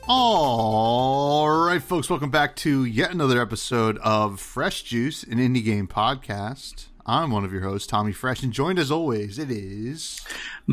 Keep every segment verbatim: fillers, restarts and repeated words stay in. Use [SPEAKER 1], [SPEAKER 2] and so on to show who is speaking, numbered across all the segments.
[SPEAKER 1] All right, folks, welcome back to yet another episode of Fresh Juice, an indie game podcast. I'm one of your hosts, Tommy Fresh, and joined as always, it is...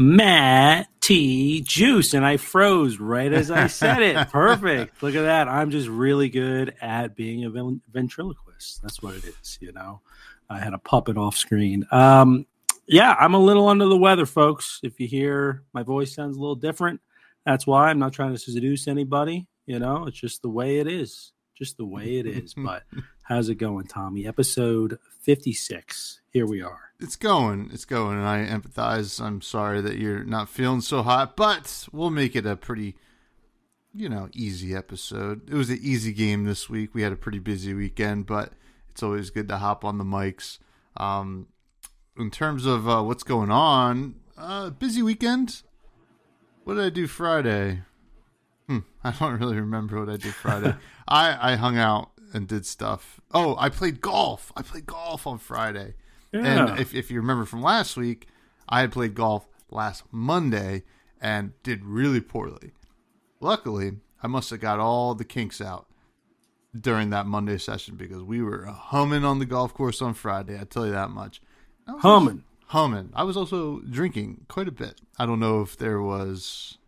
[SPEAKER 2] Matt T. Juice, and I froze right as I said it. Perfect. Look at that. I'm just really good at being a ven- ventriloquist. That's what it is, you know. I had a puppet off screen. Um, yeah, I'm a little under the weather, folks. If you hear my voice sounds a little different, that's why. I'm not trying to seduce anybody. You know, it's just the way it is. Just the way it is. But how's it going, Tommy? Episode fifty-six. Here we are.
[SPEAKER 1] It's going. It's going. And I empathize. I'm sorry that you're not feeling so hot, but we'll make it a pretty, you know, easy episode. It was an easy game this week. We had a pretty busy weekend, but it's always good to hop on the mics. Um, in terms of uh, what's going on, uh, busy weekend. What did I do Friday? Hmm, I don't really remember what I did Friday. I, I hung out and did stuff. Oh, I played golf. I played golf on Friday.
[SPEAKER 2] Yeah.
[SPEAKER 1] And if, if you remember from last week, I had played golf last Monday and did really poorly. Luckily, I must have got all the kinks out during that Monday session because we were humming on the golf course on Friday. I tell you that much.
[SPEAKER 2] Humming.
[SPEAKER 1] Humming. I was also drinking quite a bit. I don't know if there was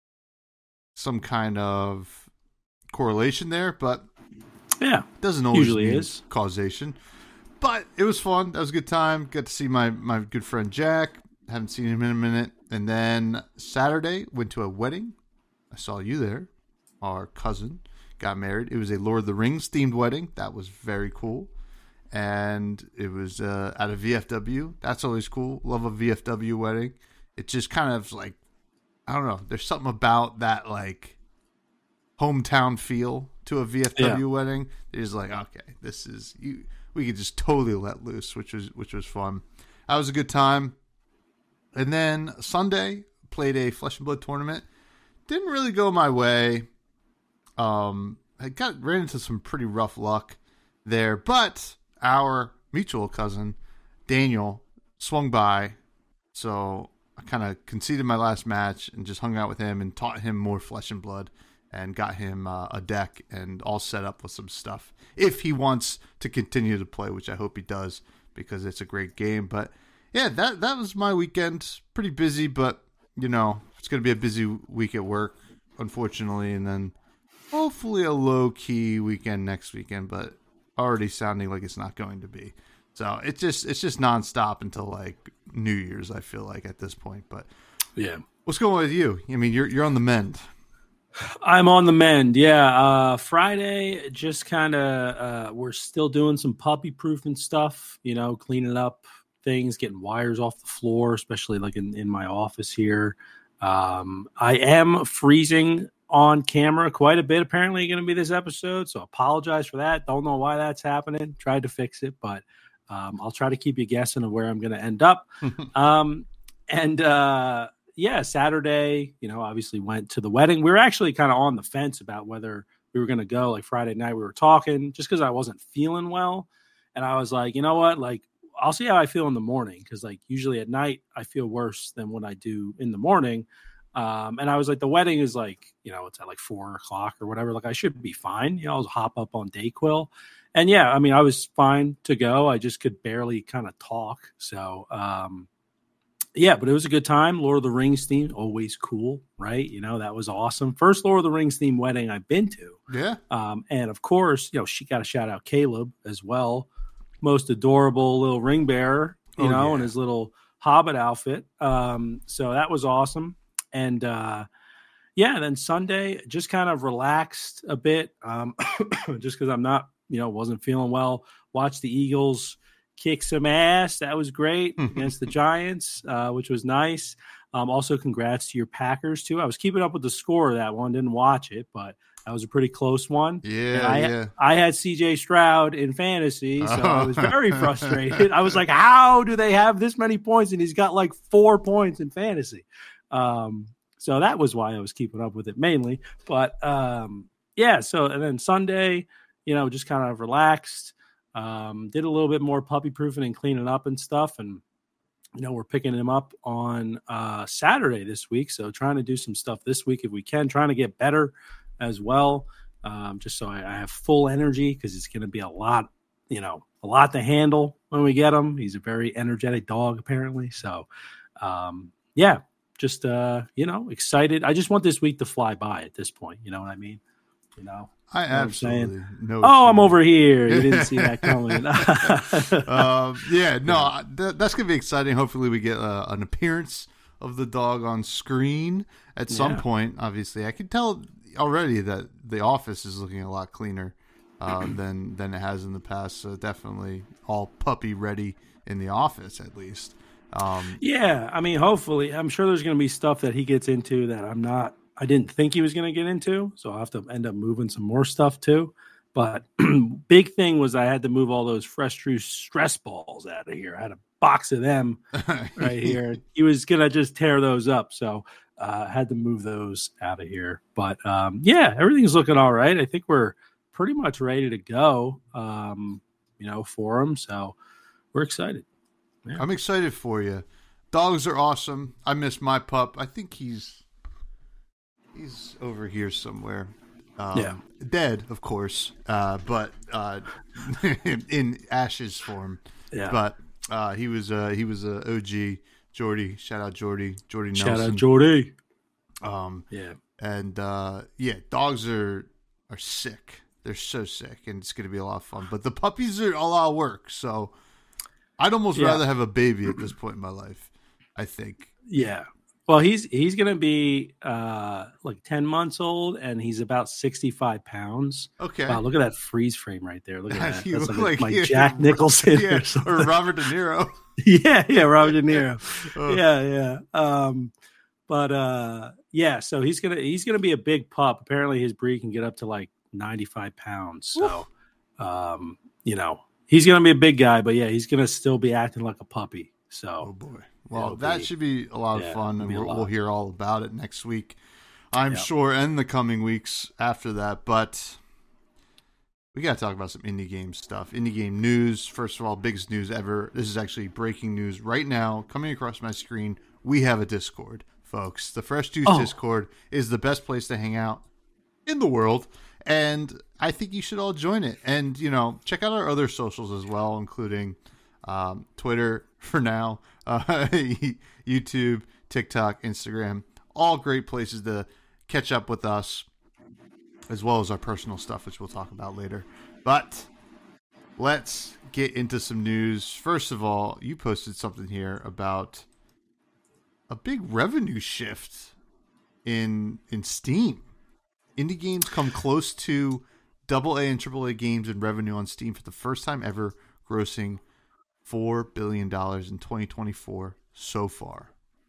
[SPEAKER 1] some kind of correlation there, but
[SPEAKER 2] yeah,
[SPEAKER 1] it doesn't always
[SPEAKER 2] usually
[SPEAKER 1] mean
[SPEAKER 2] is
[SPEAKER 1] causation. But it was fun. That was a good time. Got to see my, my good friend Jack. Haven't seen him in a minute. And then Saturday, went to a wedding. I saw you there. Our cousin got married. It was a Lord of the Rings themed wedding. That was very cool. And it was uh, at a V F W. That's always cool. Love a V F W wedding. It just kind of like, I don't know. There's something about that like hometown feel to a V F W yeah. wedding. It's like, okay, this is you. We could just totally let loose, which was which was fun. That was a good time. And then Sunday played a Flesh and Blood tournament. Didn't really go my way. Um, I got ran into some pretty rough luck there, but our mutual cousin, Daniel, swung by. So I kind of conceded my last match and just hung out with him and taught him more Flesh and Blood and got him uh, a deck and all set up with some stuff. If he wants to continue to play, which I hope he does because it's a great game. But yeah, that, that was my weekend. Pretty busy, but you know, it's going to be a busy week at work, unfortunately. And then hopefully a low-key weekend next weekend, but already sounding like it's not going to be. So it's just it's just nonstop until like New Year's, I feel like at this point. But
[SPEAKER 2] yeah,
[SPEAKER 1] what's going on with you? I mean, you're you're on the mend.
[SPEAKER 2] I'm on the mend. Yeah, uh, Friday just kind of uh, we're still doing some puppy proofing stuff. You know, cleaning up things, getting wires off the floor, especially like in, in my office here. Um, I am freezing on camera quite a bit, apparently going to be this episode, so apologize for that. Don't know why that's happening. Tried to fix it, but um, I'll try to keep you guessing of where I'm going to end up. um, and uh, yeah, Saturday, you know, obviously went to the wedding. We were actually kind of on the fence about whether we were going to go. Like Friday night, we were talking just because I wasn't feeling well, and I was like, you know what, like I'll see how I feel in the morning because like usually at night I feel worse than what I do in the morning. Um, and I was like, the wedding is like, you know, it's at like four o'clock or whatever. Like I should be fine. You know, I'll hop up on Dayquil. And yeah, I mean, I was fine to go. I just could barely kind of talk. So, um, yeah, but it was a good time. Lord of the Rings theme, always cool, right? You know, that was awesome. First Lord of the Rings theme wedding I've been to.
[SPEAKER 1] Yeah.
[SPEAKER 2] Um, and of course, you know, she got to shout out Caleb as well. Most adorable little ring bearer, you
[SPEAKER 1] oh,
[SPEAKER 2] know,
[SPEAKER 1] yeah.
[SPEAKER 2] in his little Hobbit outfit. Um, so that was awesome. And, uh, yeah, then Sunday, just kind of relaxed a bit, um, just because I'm not, you know, wasn't feeling well. Watched the Eagles kick some ass. That was great against the Giants, uh, which was nice. Um, also, congrats to your Packers, too. I was keeping up with the score of that one. Didn't watch it, but that was a pretty close one.
[SPEAKER 1] Yeah,
[SPEAKER 2] I,
[SPEAKER 1] yeah.
[SPEAKER 2] I had C J Stroud in fantasy, so I was very frustrated. I was like, how do they have this many points? And he's got like four points in fantasy. Um, so that was why I was keeping up with it mainly. But, um, yeah, so and then Sunday, you know, just kind of relaxed. Um, did a little bit more puppy proofing and cleaning up and stuff. And, you know, we're picking him up on uh, Saturday this week. So trying to do some stuff this week if we can, trying to get better. as well, um, just so I, I have full energy because it's going to be a lot, you know, a lot to handle when we get him. He's a very energetic dog, apparently. So, um, yeah, just, uh, you know, excited. I just want this week to fly by at this point. You know what I mean? You know,
[SPEAKER 1] I
[SPEAKER 2] you know
[SPEAKER 1] absolutely know.
[SPEAKER 2] Oh, I'm over here. You didn't see that coming.
[SPEAKER 1] um, yeah, no, th- that's going to be exciting. Hopefully we get uh, an appearance of the dog on screen at some
[SPEAKER 2] Yeah.
[SPEAKER 1] point. Obviously, I can tell already that the office is looking a lot cleaner uh, than than it has in the past. So definitely all puppy ready in the office, at least. Um,
[SPEAKER 2] Yeah, I mean, hopefully, I'm sure there's going to be stuff that he gets into that I'm not, I didn't think he was going to get into. So I'll have to end up moving some more stuff too. But big thing was I had to move all those Fresh True stress balls out of here. I had a box of them right here. He was going to just tear those up. So I uh, had to move those out of here. But um, yeah, everything's looking all right. I think we're pretty much ready to go, um, you know, for him. So we're excited. Yeah.
[SPEAKER 1] I'm excited for you. Dogs are awesome. I miss my pup. I think he's he's over here somewhere. Um,
[SPEAKER 2] Yeah.
[SPEAKER 1] Dead, of course, uh, but uh, in ashes form.
[SPEAKER 2] Yeah.
[SPEAKER 1] But uh, he was uh, he was a O G. Jordy, shout out Jordy, Jordy
[SPEAKER 2] Shout
[SPEAKER 1] Nelson.
[SPEAKER 2] out Jordy.
[SPEAKER 1] Um,
[SPEAKER 2] Yeah.
[SPEAKER 1] and uh, yeah, dogs are are sick. They're so sick, and it's going to be a lot of fun. But the puppies are a lot of work, so I'd almost
[SPEAKER 2] Yeah.
[SPEAKER 1] rather have a baby at this point in my life. I think.
[SPEAKER 2] Yeah. Well, he's he's gonna be uh, like ten months old, and he's about sixty-five pounds.
[SPEAKER 1] Okay.
[SPEAKER 2] Wow, look at that freeze frame right there. Look at that.
[SPEAKER 1] You
[SPEAKER 2] That's
[SPEAKER 1] look
[SPEAKER 2] like,
[SPEAKER 1] like
[SPEAKER 2] my
[SPEAKER 1] you-
[SPEAKER 2] Jack Nicholson
[SPEAKER 1] Yeah,
[SPEAKER 2] or something.
[SPEAKER 1] or Robert De Niro.
[SPEAKER 2] yeah, yeah, Robert De Niro.
[SPEAKER 1] Oh.
[SPEAKER 2] Yeah, yeah. Um, but uh, yeah, so he's gonna he's gonna be a big pup. Apparently, his breed can get up to like ninety-five pounds. So, um, you know, he's gonna be a big guy. But yeah, he's gonna still be acting like a puppy.
[SPEAKER 1] Oh
[SPEAKER 2] So
[SPEAKER 1] boy. Well,
[SPEAKER 2] It'll
[SPEAKER 1] that
[SPEAKER 2] be-
[SPEAKER 1] should be a lot of
[SPEAKER 2] yeah,
[SPEAKER 1] fun,
[SPEAKER 2] it'll
[SPEAKER 1] and
[SPEAKER 2] be a
[SPEAKER 1] we'll,
[SPEAKER 2] lot.
[SPEAKER 1] we'll hear all about it next week. I'm
[SPEAKER 2] Yeah.
[SPEAKER 1] sure, and the coming weeks after that. But we got to talk about some indie game stuff. Indie game news. First of all, biggest news ever. This is actually breaking news right now, coming across my screen. We have a Discord, folks. The Fresh Juice
[SPEAKER 2] Oh.
[SPEAKER 1] Discord is the best place to hang out in the world, and I think you should all join it. And you know, check out our other socials as well, including um, Twitter for now, uh, YouTube, TikTok, Instagram, all great places to catch up with us, as well as our personal stuff, which we'll talk about later. But let's get into some news. First of all, you posted something here about a big revenue shift in in Steam. Indie games come close to double A and triple A games in revenue on Steam for the first time ever, grossing four billion dollars in twenty twenty-four so far.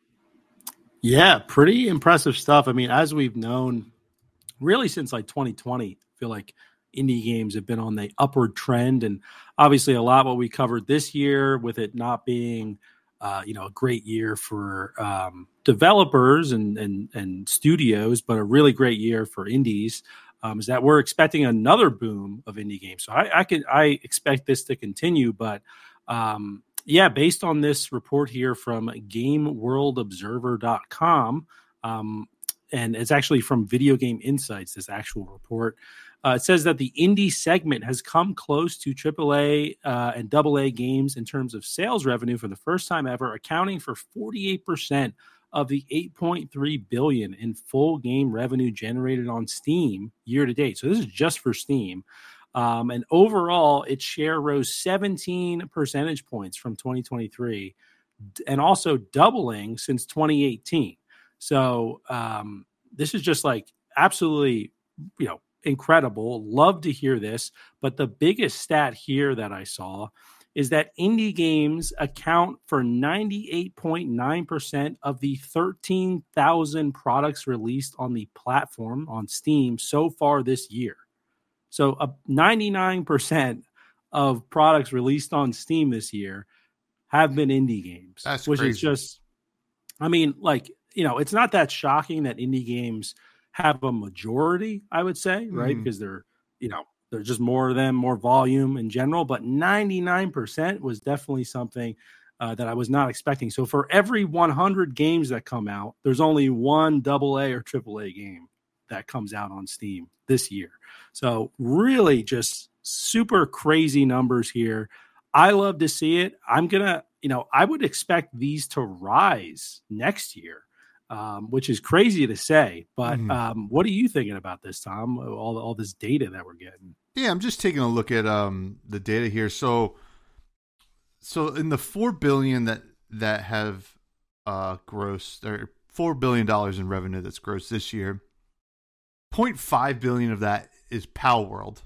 [SPEAKER 2] Yeah, pretty impressive stuff. I mean, as we've known really since like twenty twenty, I feel like indie games have been on the upward trend. And obviously a lot what we covered this year with it not being, uh, you know, a great year for um, developers and, and, and studios, but a really great year for indies. Um, is that we're expecting another boom of indie games. So I, I could, I expect this to continue, but um, yeah, based on this report here from game world observer dot com, um, and it's actually from Video Game Insights, this actual report, uh, it says that the indie segment has come close to triple A uh, and double A games in terms of sales revenue for the first time ever, accounting for forty-eight percent of the eight point three billion dollars in full game revenue generated on Steam year to date. So this is just for Steam. Um, and overall, its share rose seventeen percentage points from twenty twenty-three and also doubling since twenty eighteen. So um, this is just like absolutely, you know, incredible. Love to hear this. But the biggest stat here that I saw is that indie games account for ninety-eight point nine percent of the thirteen thousand products released on the platform on Steam so far this year. So uh, ninety-nine percent of products released on Steam this year have been indie games.
[SPEAKER 1] That's
[SPEAKER 2] which
[SPEAKER 1] crazy.
[SPEAKER 2] is just, I mean, like, you know, it's not that shocking that indie games have a majority, I would say, right?
[SPEAKER 1] Mhm.
[SPEAKER 2] Because they're, you know, there's just more of them, more volume in general. But ninety-nine percent was definitely something uh, that I was not expecting. So for every one hundred games that come out, there's only one double A or triple A game that comes out on Steam this year. So really just super crazy numbers here. I love to see it. I'm going to, you know, I would expect these to rise next year, um, which is crazy to say. But
[SPEAKER 1] Mhm.
[SPEAKER 2] um, what are you thinking about this, Tom? All, all this data that we're getting.
[SPEAKER 1] Yeah, I'm just taking a look at um, the data here. So, so in the four billion that that have uh, grossed, or four billion dollars in revenue that's grossed this year, zero point five billion of that is Pal World.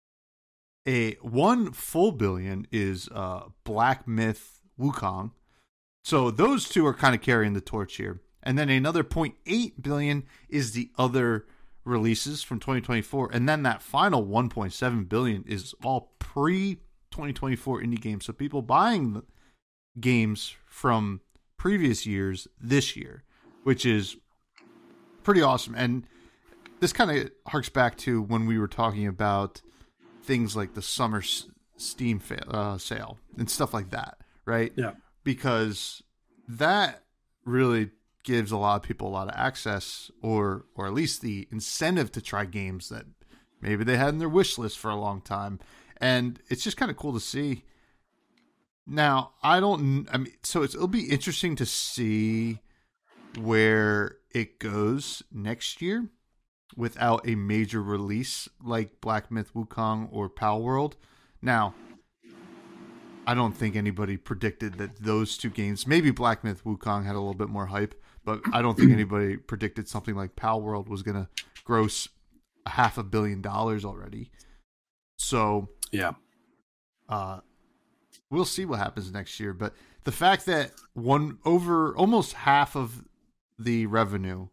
[SPEAKER 1] A one full billion is uh, Black Myth Wukong. So those two are kind of carrying the torch here. And then another zero point eight billion is the other releases from twenty twenty-four. And then that final one point seven billion is all pre twenty twenty-four indie games. So people buying the games from previous years this year, which is pretty awesome. And this kind of harks back to when we were talking about things like the summer s- Steam fa- uh, sale and stuff like that, right?
[SPEAKER 2] Yeah.
[SPEAKER 1] Because that really gives a lot of people a lot of access, or or at least the incentive to try games that maybe they had in their wish list for a long time. And it's just kind of cool to see. Now, I don't, I mean, so it's, it'll be interesting to see where it goes next year without a major release like Black Myth Wukong or Pal World. Now, I don't think anybody predicted that those two games, maybe Black Myth Wukong had a little bit more hype, but I don't think anybody predicted something like Pal World was going to gross a half a billion dollars already. So,
[SPEAKER 2] Yeah.
[SPEAKER 1] uh, we'll see what happens next year. But the fact that one over almost half of the revenue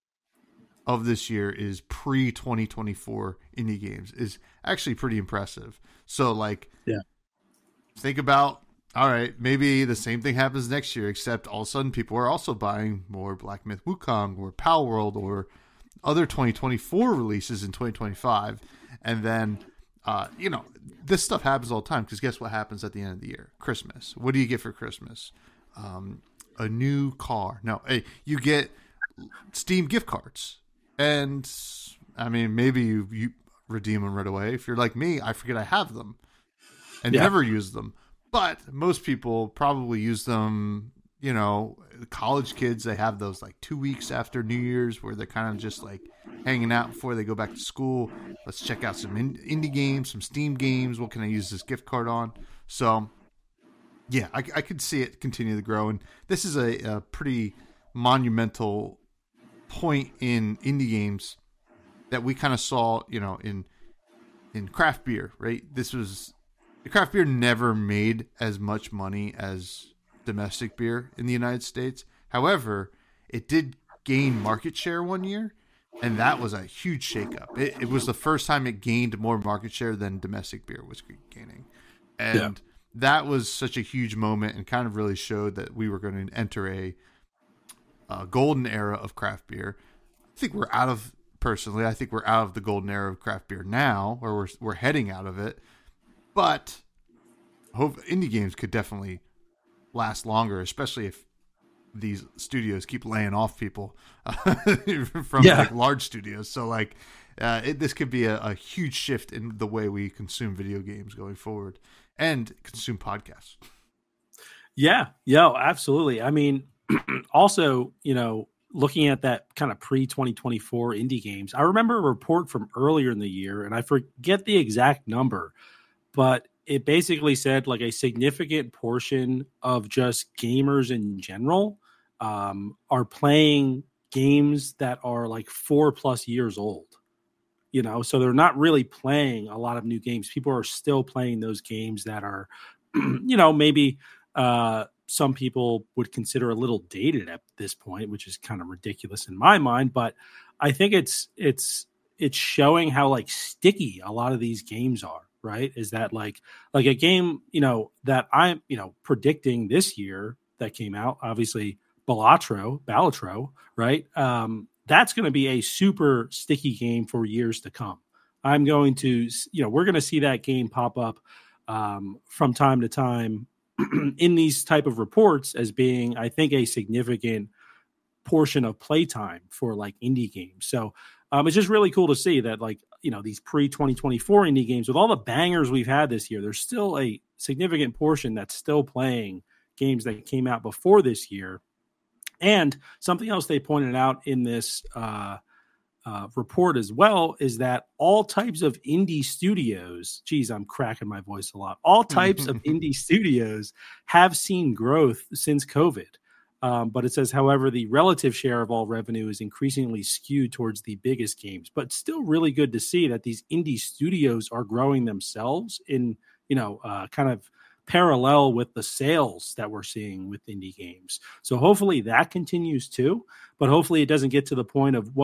[SPEAKER 1] of this year is pre twenty twenty-four indie games is actually pretty impressive. So, like,
[SPEAKER 2] Yeah.
[SPEAKER 1] think about, all right, maybe the same thing happens next year, except all of a sudden people are also buying more Black Myth Wukong or Pal World or other twenty twenty-four releases in twenty twenty-five. And then, uh, you know, this stuff happens all the time, because guess what happens at the end of the year? Christmas. What do you get for Christmas? Um, a new car. No, hey, you get Steam gift cards. And, I mean, maybe you, you redeem them right away. If you're like me, I forget I have them and
[SPEAKER 2] Yeah.
[SPEAKER 1] never use them. But most people probably use them, you know, college kids, they have those like two weeks after New Year's where they're kind of just like hanging out before they go back to school. Let's check out some in- indie games, some Steam games. What can I use this gift card on? So, yeah, I, I could see it continue to grow. And this is a, a pretty monumental point in indie games that we kind of saw, you know, in in craft beer, right? This was, craft beer never made as much money as domestic beer in the United States. However, it did gain market share one year, and that was a huge shakeup. It, it was the first time it gained more market share than domestic beer was gaining. And
[SPEAKER 2] Yeah.
[SPEAKER 1] that was such a huge moment and kind of really showed that we were going to enter a, a golden era of craft beer. I think we're out of, personally, I think we're out of the golden era of craft beer now, or we're we're heading out of it. But hope indie games could definitely last longer, especially if these studios keep laying off people uh, from
[SPEAKER 2] Yeah.
[SPEAKER 1] like large studios. So like, uh, it, this could be a, a huge shift in the way we consume video games going forward and consume podcasts.
[SPEAKER 2] Yeah, yeah, absolutely. I mean, also, you know, looking at that kind of pre twenty twenty-four indie games, I remember a report from earlier in the year, and I forget the exact number, but it basically said like a significant portion of just gamers in general um, are playing games that are like four plus years old. You know, so they're not really playing a lot of new games. People are still playing those games that are, you know, maybe uh, some people would consider a little dated at this point, which is kind of ridiculous in my mind. But I think it's it's it's showing how like sticky a lot of these games are. Right? Is that like like a game, you know, that I'm, you know, predicting this year that came out, obviously Balatro, Balatro, right? Um, that's going to be a super sticky game for years to come. I'm going to, you know, we're going to see that game pop up um, from time to time in these type of reports as being, I think, a significant portion of playtime for like indie games. So Um, it's just really cool to see that, like, you know, these pre twenty twenty-four indie games with all the bangers we've had this year, there's still a significant portion that's still playing games that came out before this year. And something else they pointed out in this uh, uh, report as well is that all types of indie studios, geez, I'm cracking my voice a lot. All types of indie studios have seen growth since COVID. Um, but it says, however, the relative share of all revenue is increasingly skewed towards the biggest games. But still really good to see that these indie studios are growing themselves in, you know, uh, kind of parallel with the sales that we're seeing with indie games. So hopefully that continues too. But hopefully it doesn't get to the point of,